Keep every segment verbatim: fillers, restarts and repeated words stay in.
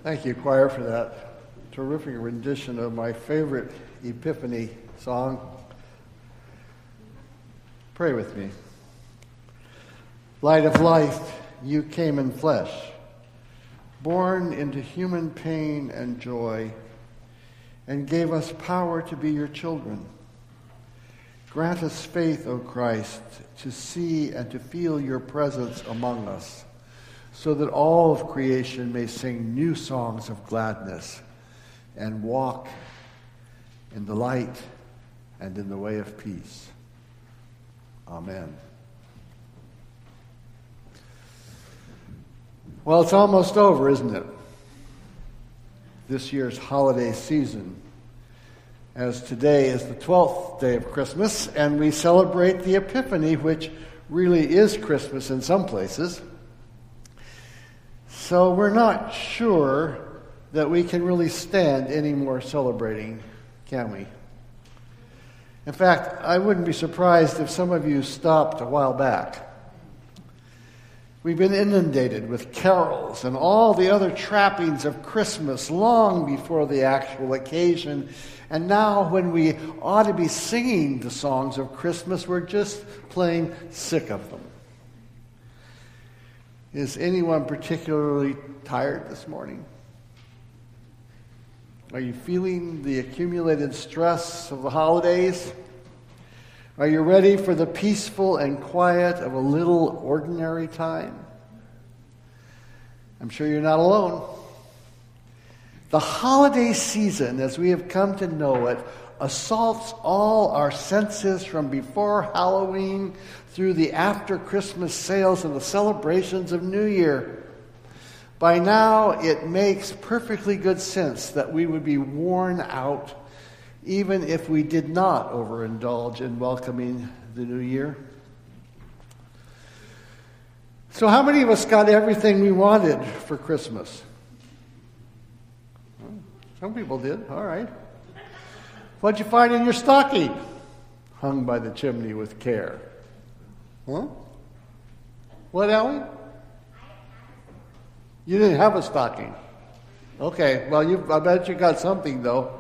Thank you, choir, for that terrific rendition of my favorite Epiphany song. Pray with me. Light of life, you came in flesh, born into human pain and joy, and gave us power to be your children. Grant us faith, O Christ, to see and to feel your presence among us, so that all of creation may sing new songs of gladness and walk in the light and in the way of peace. Amen. Well, it's almost over, isn't it? This year's holiday season, as today is the twelfth day of Christmas, and we celebrate the Epiphany, which really is Christmas in some places. So we're not sure that we can really stand any more celebrating, can we? In fact, I wouldn't be surprised if some of you stopped a while back. We've been inundated with carols and all the other trappings of Christmas long before the actual occasion. And now when we ought to be singing the songs of Christmas, we're just plain sick of them. Is anyone particularly tired this morning? Are you feeling the accumulated stress of the holidays? Are you ready for the peaceful and quiet of a little ordinary time? I'm sure you're not alone. The holiday season, as we have come to know it, assaults all our senses from before Halloween through the after-Christmas sales and the celebrations of New Year. By now, it makes perfectly good sense that we would be worn out even if we did not overindulge in welcoming the new year. So how many of us got everything we wanted for Christmas? Well, some people did. All right. What'd you find in your stocking? Hung by the chimney with care. Huh? What, Ellie? You didn't have a stocking. Okay, well, you, I bet you got something, though.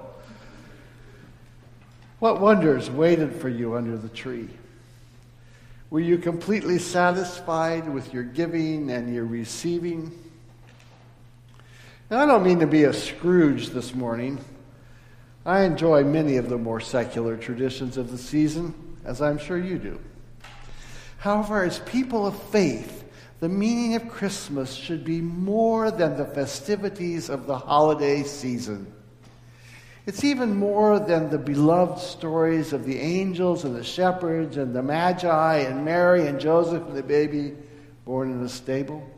What wonders waited for you under the tree? Were you completely satisfied with your giving and your receiving? Now, I don't mean to be a Scrooge this morning. I enjoy many of the more secular traditions of the season, as I'm sure you do. However, as people of faith, the meaning of Christmas should be more than the festivities of the holiday season. It's even more than the beloved stories of the angels and the shepherds and the Magi and Mary and Joseph and the baby born in a stable.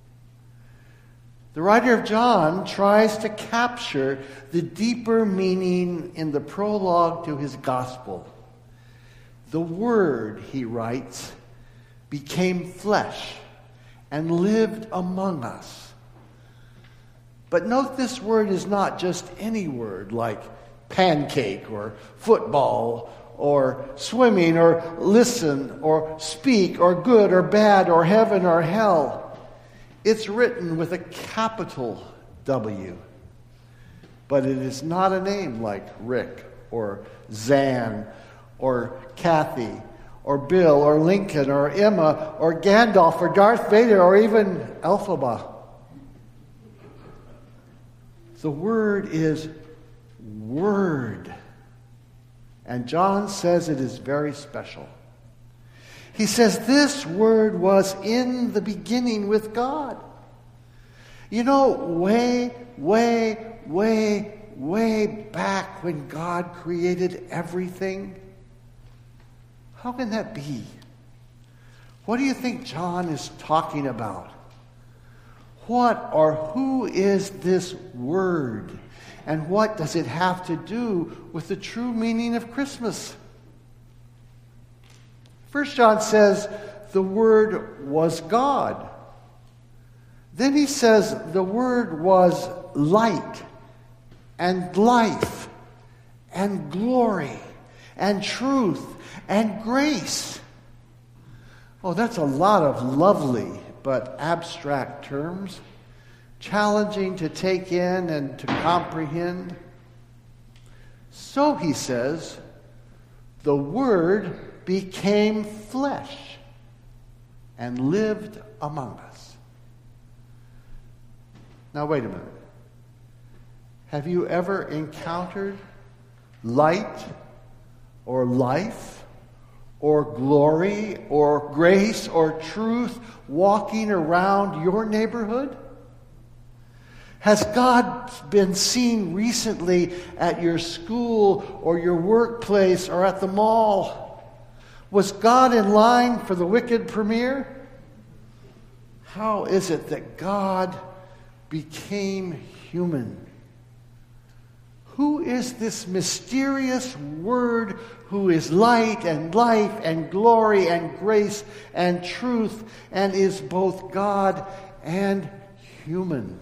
The writer of John tries to capture the deeper meaning in the prologue to his gospel. The Word, he writes, became flesh and lived among us. But note, this word is not just any word like pancake or football or swimming or listen or speak or good or bad or heaven or hell. It's written with a capital W. But it is not a name like Rick or Zan or Kathy or Bill or Lincoln or Emma or Gandalf or Darth Vader or even Elphaba. The word is Word. And John says it is very special. He says this Word was in the beginning with God. You know, way, way, way, way back when God created everything. How can that be? What do you think John is talking about? What or who is this Word? And what does it have to do with the true meaning of Christmas? First John says the Word was God. Then he says the Word was light and life and glory and truth and grace. Oh, that's a lot of lovely but abstract terms. challenging to take in and to comprehend. So, he says, the Word became flesh and lived among us. Now, wait a minute. Have you ever encountered light or life or glory or grace or truth walking around your neighborhood? Has God been seen recently at your school or your workplace or at the mall? Was God in line for the Wicked premiere? How is it that God became human? Who is this mysterious Word who is light and life and glory and grace and truth and is both God and human?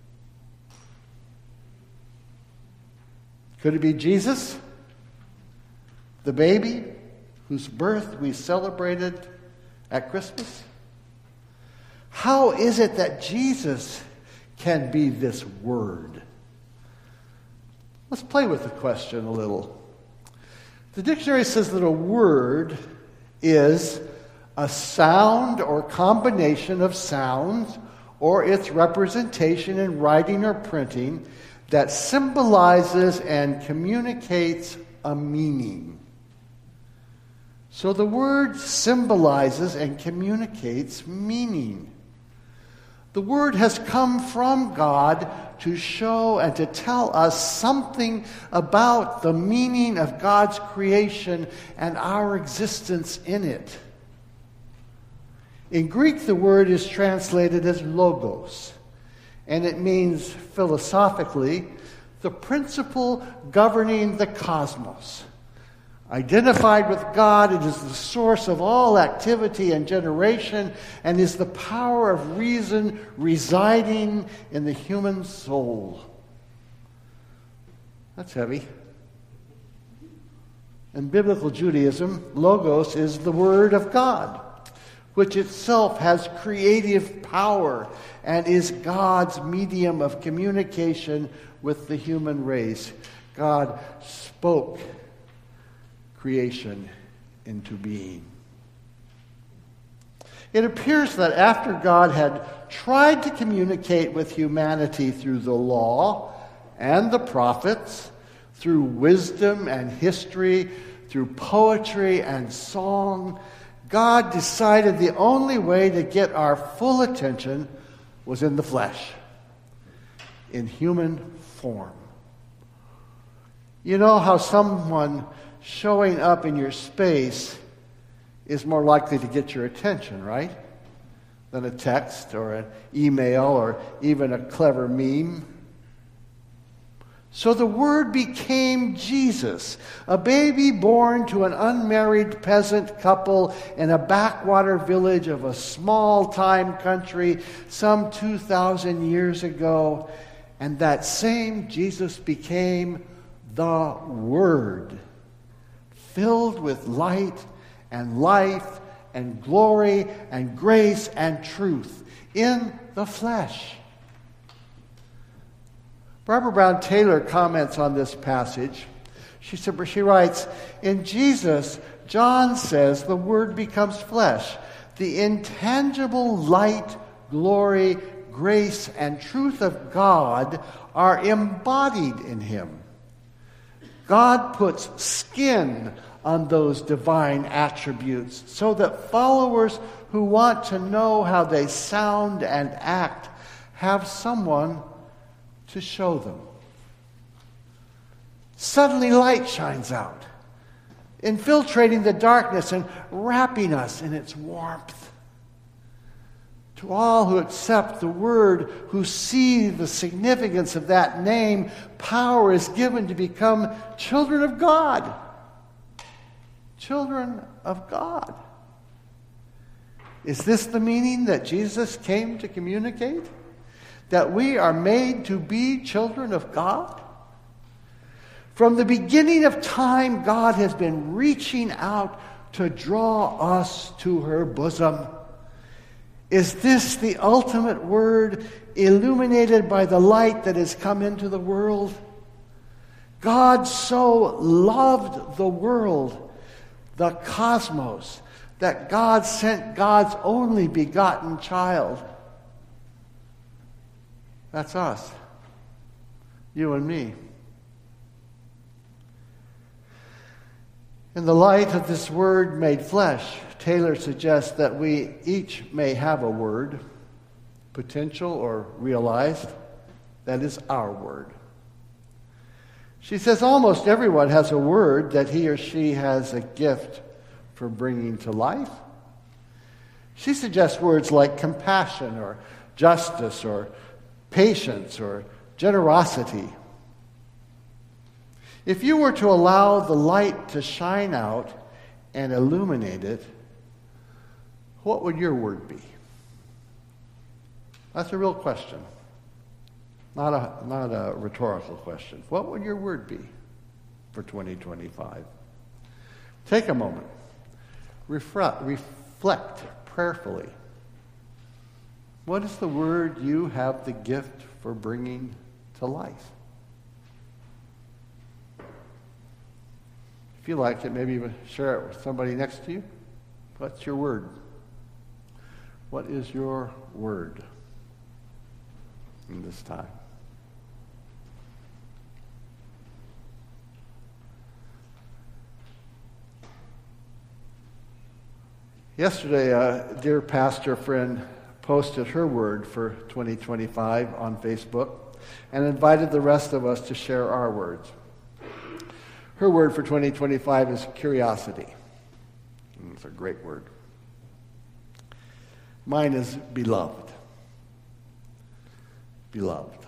Could it be Jesus, the baby whose birth we celebrated at Christmas? How is it that Jesus can be this Word? Let's play with the question a little. The dictionary says that a word is a sound or combination of sounds or its representation in writing or printing that symbolizes and communicates a meaning. So the word symbolizes and communicates meaning. The Word has come from God to show and to tell us something about the meaning of God's creation and our existence in it. In Greek, the word is translated as logos, and it means philosophically the principle governing the cosmos. Identified with God, it is the source of all activity and generation and is the power of reason residing in the human soul. That's heavy. In biblical Judaism, logos is the Word of God, which itself has creative power and is God's medium of communication with the human race. God spoke creation into being. It appears that after God had tried to communicate with humanity through the law and the prophets, through wisdom and history, through poetry and song, God decided the only way to get our full attention was in the flesh, in human form. You know how someone showing up in your space is more likely to get your attention, right? Than a text or an email or even a clever meme. So the Word became Jesus, a baby born to an unmarried peasant couple in a backwater village of a small-time country some two thousand years ago. And that same Jesus became the Word, filled with light and life and glory and grace and truth in the flesh. Barbara Brown Taylor comments on this passage. She said, she writes, in Jesus, John says the Word becomes flesh. The intangible light, glory, grace, and truth of God are embodied in Him. God puts skin on those divine attributes so that followers who want to know how they sound and act have someone to show them. Suddenly light shines out, infiltrating the darkness and wrapping us in its warmth. To all who accept the Word, who see the significance of that name, power is given to become children of God. Children of God. Is this the meaning that Jesus came to communicate? That we are made to be children of God? From the beginning of time, God has been reaching out to draw us to her bosom. Is this the ultimate word illuminated by the light that has come into the world? God so loved the world, the cosmos, that God sent God's only begotten child. That's us, you and me. In the light of this word made flesh, Taylor suggests that we each may have a word, potential or realized, that is our word. She says almost everyone has a word that he or she has a gift for bringing to life. She suggests words like compassion or justice or patience or generosity. If you were to allow the light to shine out and illuminate it, what would your word be? That's a real question. Not a, not a rhetorical question. What would your word be for twenty twenty-five? Take a moment. Reflect, reflect prayerfully. What is the word you have the gift for bringing to life? If you like it, maybe even share it with somebody next to you. What's your word? What is your word in this time? Yesterday, a dear pastor friend posted her word for twenty twenty-five on Facebook and invited the rest of us to share our words. Her word for twenty twenty-five is curiosity. It's a great word. Mine is beloved. Beloved.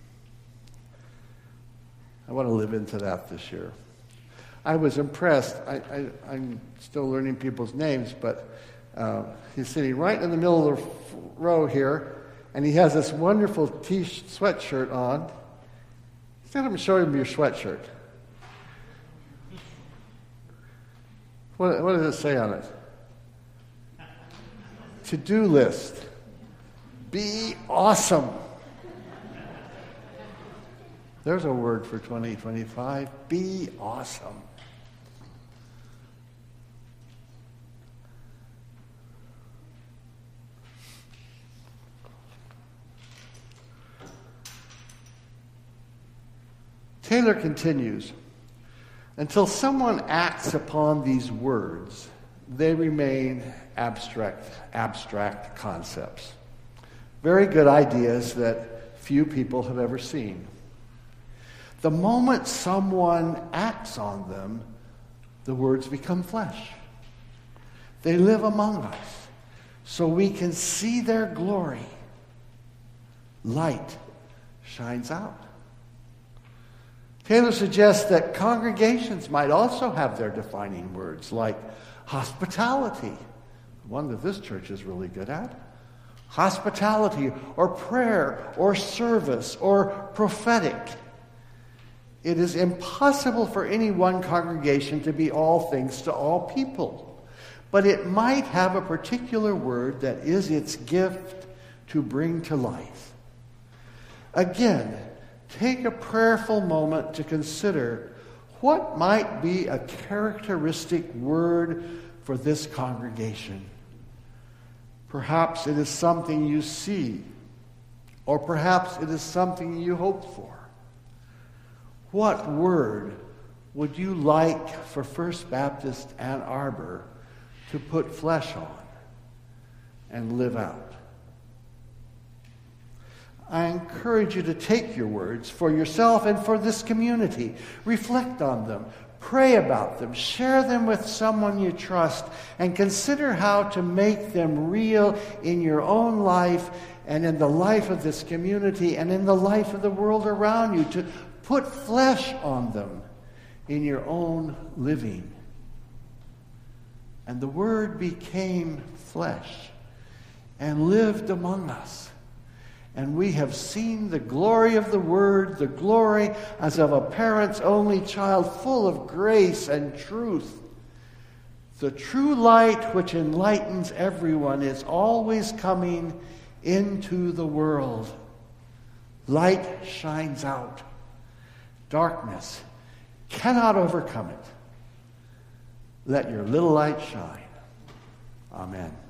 I want to live into that this year. I was impressed. I, I, I'm still learning people's names, but uh, he's sitting right in the middle of the row here, and he has this wonderful t- sweatshirt on. Instead of showing him your sweatshirt. What, what does it say on it? To-do list. Be awesome. There's a word for twenty twenty-five. Be awesome. Taylor continues, until someone acts upon these words, they remain abstract, abstract concepts. Very good ideas that few people have ever seen. The moment someone acts on them, the words become flesh. They live among us, so we can see their glory. Light shines out. Taylor suggests that congregations might also have their defining words, like hospitality, one that this church is really good at. Hospitality, or prayer, or service, or prophetic. It is impossible for any one congregation to be all things to all people, but it might have a particular word that is its gift to bring to life. Again, take a prayerful moment to consider what might be a characteristic word for this congregation. Perhaps it is something you see, or perhaps it is something you hope for. What word would you like for First Baptist Ann Arbor to put flesh on and live out? I encourage you to take your words for yourself and for this community. Reflect on them. Pray about them. Share them with someone you trust. And consider how to make them real in your own life and in the life of this community and in the life of the world around you. To put flesh on them in your own living. And the Word became flesh and lived among us. And we have seen the glory of the Word, the glory as of a parent's only child, full of grace and truth. The true light which enlightens everyone is always coming into the world. Light shines out. Darkness cannot overcome it. Let your little light shine. Amen.